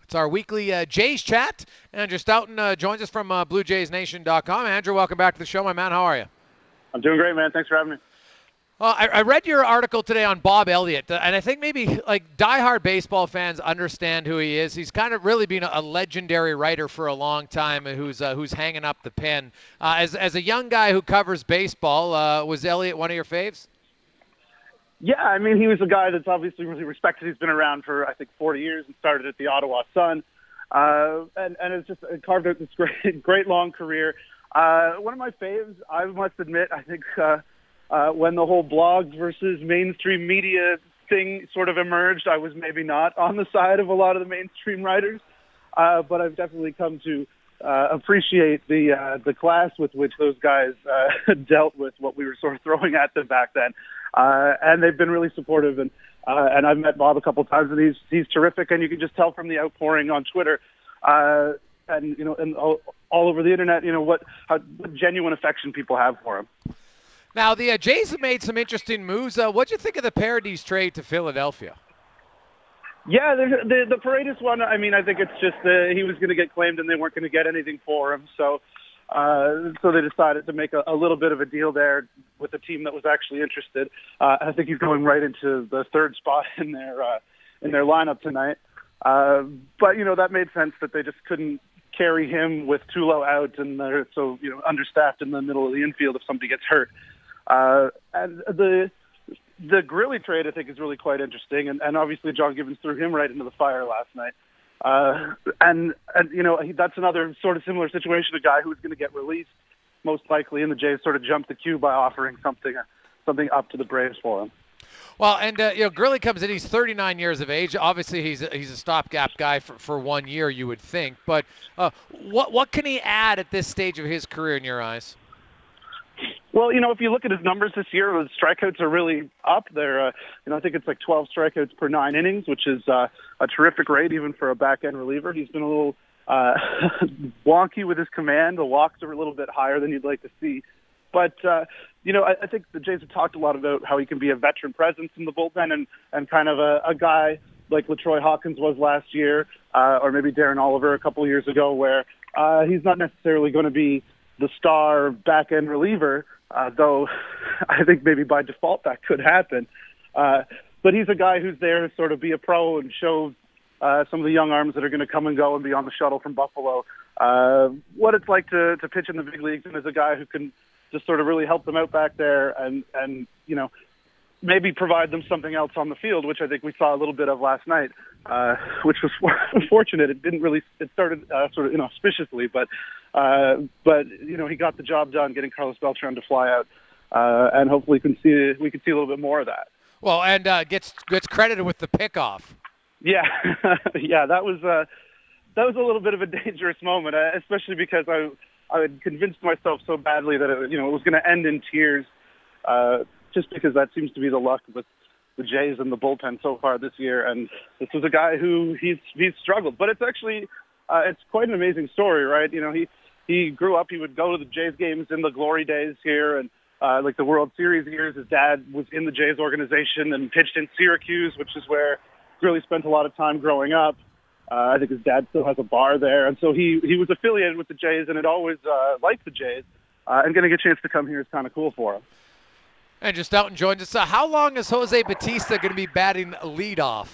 It's our weekly Jays chat. Andrew Stoughton joins us from BlueJaysNation.com. Andrew, welcome back to the show, my man. How are you? I'm doing great, man. Thanks for having me. I read your article today on Bob Elliott, and I think maybe like diehard baseball fans understand who he is. He's kind of really been a legendary writer for a long time, who's hanging up the pen. As a young guy who covers baseball, was Elliott one of your faves? Yeah, I mean, he was a guy that's obviously really respected. He's been around for, I think, 40 years and started at the Ottawa Sun. And it's just carved out this great long career. One of my faves, I must admit, I think when the whole blogs versus mainstream media thing sort of emerged, I was maybe not on the side of a lot of the mainstream writers. But I've definitely come to appreciate the class with which those guys dealt with what we were sort of throwing at them back then. And they've been really supportive, and I've met Bob a couple of times, and he's terrific, and you can just tell from the outpouring on Twitter, and all over the internet, what genuine affection people have for him. Now the Jays have made some interesting moves. What'd you think of the Paradis trade to Philadelphia? Yeah, the Paredes one, I mean, I think it's just he was going to get claimed and they weren't going to get anything for him. So they decided to make a little bit of a deal there with a team that was actually interested. I think he's going right into the third spot in their lineup tonight. But, that made sense that they just couldn't carry him with Tulo out and they're so, understaffed in the middle of the infield if somebody gets hurt. And the Grilli trade, I think, is really quite interesting, and obviously John Gibbons threw him right into the fire last night. And that's another sort of similar situation, a guy who was going to get released, most likely, and the Jays sort of jumped the queue by offering something up to the Braves for him. Well, and Grilli comes in. He's 39 years of age. Obviously, he's a stopgap guy for 1 year, you would think. But what can he add at this stage of his career in your eyes? Well, if you look at his numbers this year, his strikeouts are really up there. I think it's like 12 strikeouts per 9 innings, which is a terrific rate even for a back-end reliever. He's been a little wonky with his command. The walks are a little bit higher than you'd like to see. But, I think the Jays have talked a lot about how he can be a veteran presence in the bullpen and kind of a guy like LaTroy Hawkins was last year, or maybe Darren Oliver a couple of years ago, where he's not necessarily going to be the star back-end reliever, though I think maybe by default that could happen. But he's a guy who's there to sort of be a pro and show some of the young arms that are going to come and go and be on the shuttle from Buffalo what it's like to pitch in the big leagues, and as a guy who can just sort of really help them out back there and maybe provide them something else on the field, which I think we saw a little bit of last night, which was unfortunate. It started sort of inauspiciously, but he got the job done, getting Carlos Beltran to fly out, and hopefully we can see a little bit more of that. Well, and gets credited with the pickoff. Yeah, yeah, that was a little bit of a dangerous moment, especially because I had convinced myself so badly that it was going to end in tears. Just because that seems to be the luck with the Jays and the bullpen so far this year. And this was a guy who he's struggled. But it's actually it's quite an amazing story, right? He grew up, he would go to the Jays games in the glory days here and like the World Series years. His dad was in the Jays organization and pitched in Syracuse, which is where really spent a lot of time growing up. I think his dad still has a bar there. And so he was affiliated with the Jays and had always liked the Jays. And getting a chance to come here is kind of cool for him. And just out and joins us. How long is Jose Bautista going to be batting leadoff?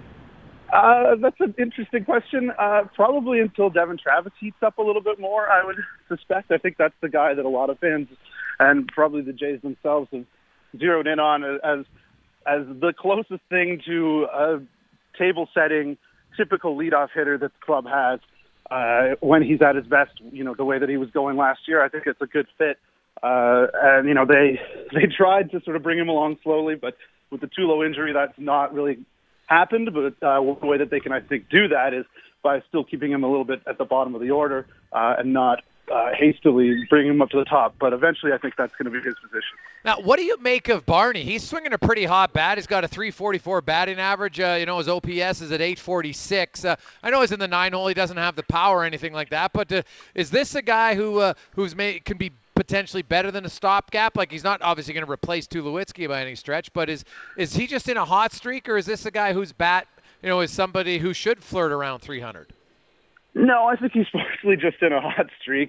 That's an interesting question. Probably until Devin Travis heats up a little bit more, I would suspect. I think that's the guy that a lot of fans and probably the Jays themselves have zeroed in on as the closest thing to a table-setting, typical leadoff hitter that the club has when he's at his best. The way that he was going last year, I think it's a good fit. And they tried to sort of bring him along slowly, but with the Tulo injury, that's not really happened. But the way that they can, I think, do that is by still keeping him a little bit at the bottom of the order and not hastily bring him up to the top. But eventually, I think that's going to be his position. Now, what do you make of Barney? He's swinging a pretty hot bat. He's got a 344 batting average. His OPS is at 846. I know he's in the 9-hole. He doesn't have the power or anything like that. But is this a guy who can be potentially better than a stopgap? Like, he's not obviously going to replace Tulowitzki by any stretch, but is he just in a hot streak, or is this a guy whose bat is somebody who should flirt around 300? No, I think he's mostly just in a hot streak.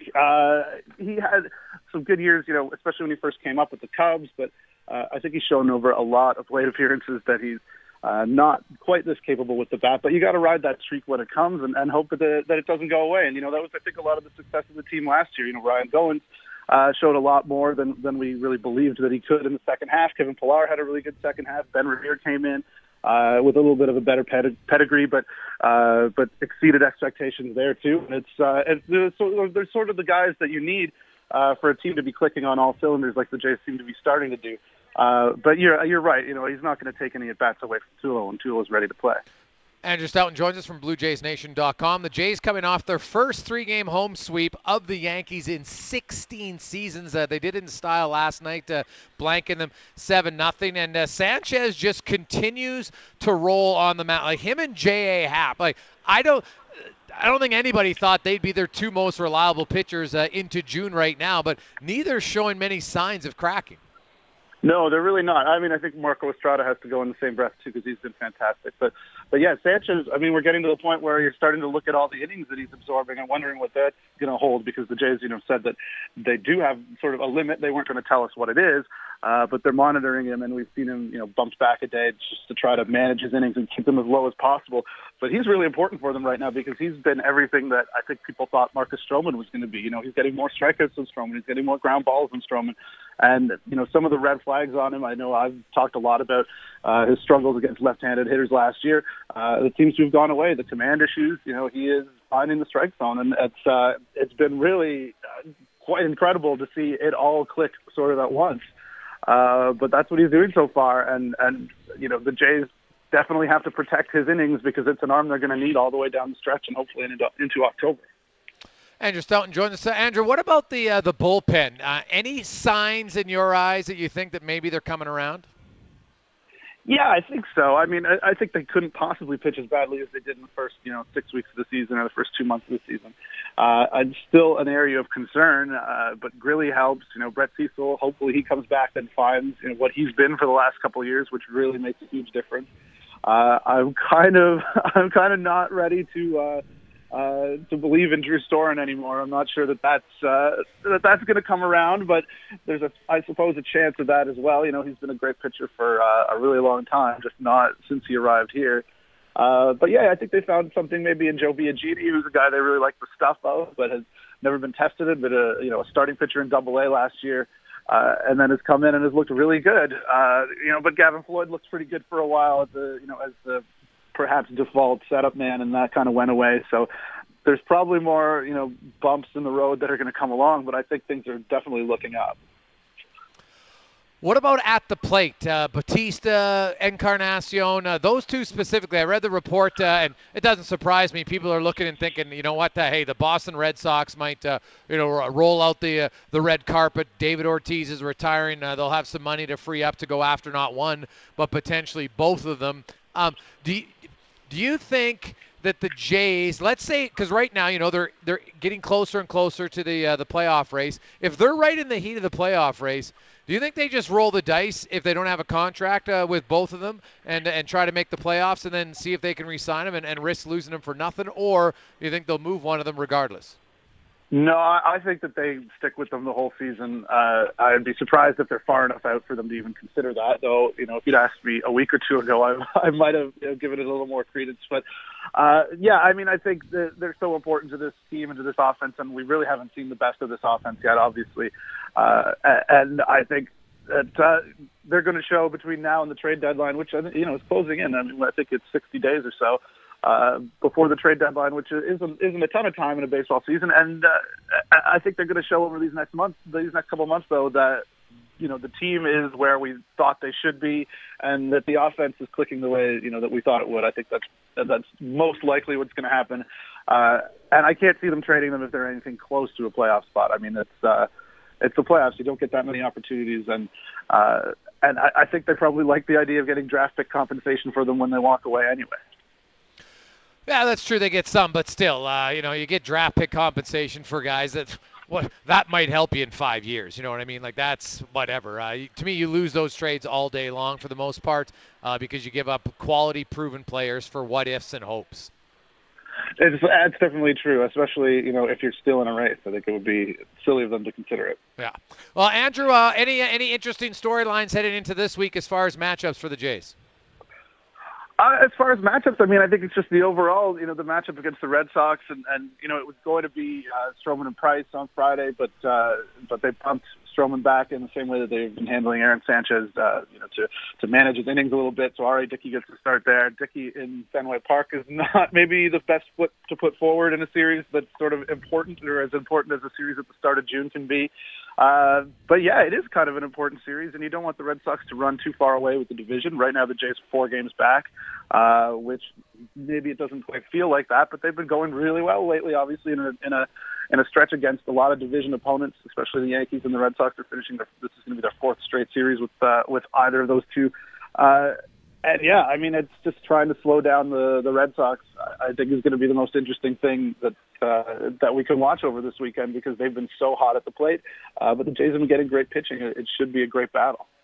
He had some good years, especially when he first came up with the Cubs, but I think he's shown over a lot of plate appearances that he's not quite this capable with the bat. But you got to ride that streak when it comes and hope that it doesn't go away. And, that was, I think, a lot of the success of the team last year. Ryan Goins showed a lot more than we really believed that he could in the second half. Kevin Pillar had a really good second half. Ben Revere came in with a little bit of a better pedigree, but exceeded expectations there too. And they're sort of the guys that you need for a team to be clicking on all cylinders, like the Jays seem to be starting to do. But you're right. He's not going to take any at bats away from Tulo, and Tulo is ready to play. Andrew Stoughton joins us from BlueJaysNation.com. The Jays coming off their first 3-game home sweep of the Yankees in 16 seasons. They did it in style last night, blanking them 7-0. And Sanchez just continues to roll on the mound. Like him and J.A. Happ. Like I don't think anybody thought they'd be their two most reliable pitchers into June right now, but neither showing many signs of cracking. No, they're really not. I mean, I think Marco Estrada has to go in the same breath, too, because he's been fantastic. But yeah, Sanchez, I mean, we're getting to the point where you're starting to look at all the innings that he's absorbing and wondering what that's going to hold, because the Jays, said that they do have sort of a limit. They weren't going to tell us what it is, but they're monitoring him, and we've seen him, bumped back a day just to try to manage his innings and keep them as low as possible. But he's really important for them right now because he's been everything that I think people thought Marcus Stroman was going to be. He's getting more strikeouts than Stroman. He's getting more ground balls than Stroman. And, some of the red flags on him, I know I've talked a lot about his struggles against left-handed hitters last year. It seems to have gone away. The command issues, he is finding the strike zone. And it's been really quite incredible to see it all click sort of at once. But that's what he's doing so far. And the Jays definitely have to protect his innings because it's an arm they're going to need all the way down the stretch and hopefully into October. Andrew Stoughton joins us. Andrew, what about the bullpen? Any signs in your eyes that you think that maybe they're coming around? Yeah, I think so. I mean, I think they couldn't possibly pitch as badly as they did in the first, 6 weeks of the season or the first 2 months of the season. It's still an area of concern, but Grilly helps. Brett Cecil, hopefully he comes back and finds what he's been for the last couple of years, which really makes a huge difference. I'm kind of not ready to believe in Drew Storen anymore. I'm not sure that's going to come around, but there's I suppose a chance of that as well. He's been a great pitcher for a really long time, just not since he arrived here. But yeah, I think they found something maybe in Joe Biagini, who's a guy they really like the stuff of, but has never been tested. But a starting pitcher in Double-A last year, and then has come in and has looked really good. But Gavin Floyd looks pretty good for a while as the perhaps default setup man, and that kind of went away. So there's probably more, bumps in the road that are going to come along, but I think things are definitely looking up. What about at the plate? Batista, Encarnacion, those two specifically. I read the report, and it doesn't surprise me. People are looking and thinking, hey, the Boston Red Sox might, roll out the red carpet. David Ortiz is retiring. They'll have some money to free up to go after not one, but potentially both of them. Do you think that the Jays, let's say, because right now, they're getting closer and closer to the playoff race. If they're right in the heat of the playoff race, do you think they just roll the dice if they don't have a contract with both of them and try to make the playoffs and then see if they can re-sign them and risk losing them for nothing? Or do you think they'll move one of them regardless? No, I think that they stick with them the whole season. I'd be surprised if they're far enough out for them to even consider that, though. If you'd asked me a week or two ago, I might have given it a little more credence. But, yeah, I mean, I think that they're so important to this team and to this offense, and we really haven't seen the best of this offense yet, obviously. And I think that they're going to show between now and the trade deadline, which, is closing in. I mean, I think it's 60 days or so. Before the trade deadline, which isn't a ton of time in a baseball season, and I think they're going to show over these next couple of months, though, that the team is where we thought they should be, and that the offense is clicking the way that we thought it would. I think that's most likely what's going to happen, and I can't see them trading them if they're anything close to a playoff spot. I mean, it's the playoffs; you don't get that many opportunities, and I think they probably like the idea of getting draft pick compensation for them when they walk away anyway. Yeah, that's true. They get some, but still, you get draft pick compensation for guys that, well, that might help you in 5 years. You know what I mean? Like that's whatever. To me, you lose those trades all day long for the most part because you give up quality, proven players for what ifs and hopes. That's definitely true, especially, if you're still in a race. I think it would be silly of them to consider it. Yeah. Well, Andrew, any interesting storylines headed into this week as far as matchups for the Jays? As far as matchups, I think it's just the overall, the matchup against the Red Sox, and it was going to be Stroman and Price on Friday, but they pumped Stroman back in the same way that they've been handling Aaron Sanchez, to manage his innings a little bit. So R.A. Dickey gets to start there. Dickey in Fenway Park is not maybe the best foot to put forward in a series that's sort of important, or as important as a series at the start of June can be. But yeah, it is kind of an important series, and you don't want the Red Sox to run too far away with the division. Right now, the Jays are 4 games back, which maybe it doesn't quite feel like that, but they've been going really well lately. Obviously, in a stretch against a lot of division opponents, especially the Yankees and the Red Sox are finishing. This is going to be their 4th straight series with either of those two. And yeah, it's just trying to slow down the Red Sox. I think is going to be the most interesting thing that we can watch over this weekend because they've been so hot at the plate. But the Jays have been getting great pitching. It should be a great battle.